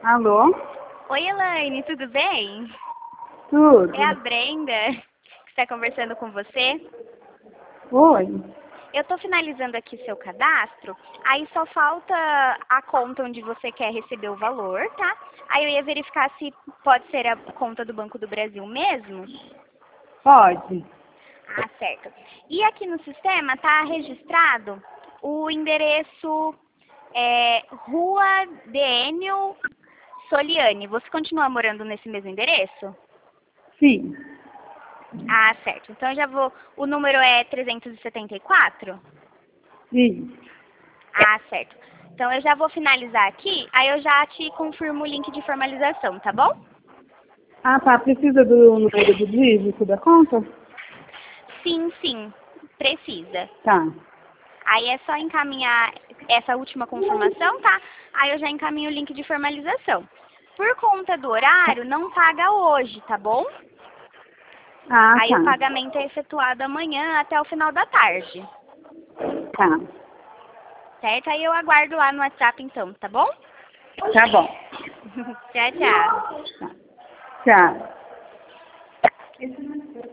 Alô? Oi, Elaine, tudo bem? Tudo? É a Brenda que está conversando com você. Oi? Eu estou finalizando aqui seu cadastro, aí só falta a conta onde você quer receber o valor, tá? Aí eu ia verificar se pode ser a conta do Banco do Brasil mesmo. Pode? Ah, certo. E aqui no sistema está registrado o endereço Rua Dênio Soliane. Você continua morando nesse mesmo endereço? Sim. Ah, certo. Então eu já vou. O número é 374? Sim. Ah, certo. Então eu já vou finalizar aqui, aí eu já te confirmo o link de formalização, tá bom? Ah, tá. Precisa do número do dígito da conta? Sim, sim. Precisa. Tá. Aí é só encaminhar essa última confirmação, tá? Aí eu já encaminho o link de formalização. Por conta do horário, não paga hoje, tá bom? Ah, Aí tá. o pagamento é efetuado amanhã até o final da tarde. Tá. Certo? Aí eu aguardo lá no WhatsApp então, tá bom? Tá bom. Tchau, tchau. Tá. Tchau.